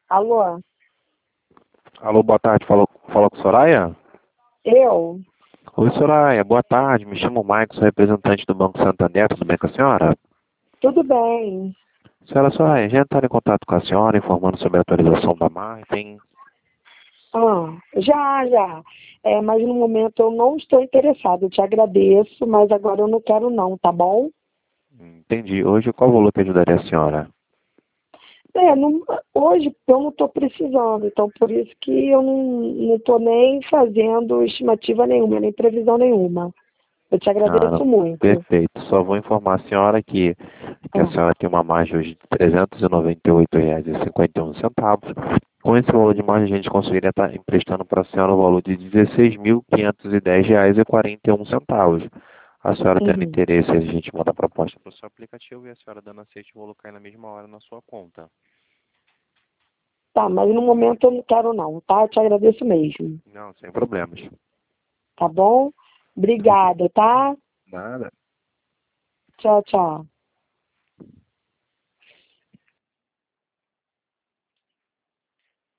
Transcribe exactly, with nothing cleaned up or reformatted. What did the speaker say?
Alô? Alô, boa tarde. Falou, falou com Soraya? Eu? Oi, Soraya. Boa tarde. Me chamo Maicon, sou representante do Banco Santander. Tudo bem com a senhora? Tudo bem. Senhora Soraya, já entraram em contato com a senhora informando sobre a atualização da margem? Ah, já, já. É, mas no momento eu não estou interessada. Eu te agradeço, mas agora eu não quero não, tá bom? Entendi. Hoje, qual valor que ajudaria a senhora? É, não- hoje eu não estou precisando, então por isso que eu não estou nem fazendo estimativa nenhuma, nem previsão nenhuma. Eu te Ah, não. agradeço muito. Perfeito. Só vou informar a senhora que, que a Ah, senhora tem uma margem hoje de trezentos e noventa e oito reais e cinquenta e um centavos. Com esse valor de margem, a gente conseguiria estar emprestando para a senhora o valor de dezesseis mil quinhentos e dez reais e quarenta e um centavos. A senhora tendo uhum. interesse, a gente manda a proposta para o seu aplicativo e a senhora dando aceite, o valor cai na mesma hora na sua conta. Tá, mas no momento eu não quero não, tá? Eu te agradeço mesmo. Não, sem problemas. Tá bom? Tudo bem. Obrigada, tá? Nada. Tchau, tchau.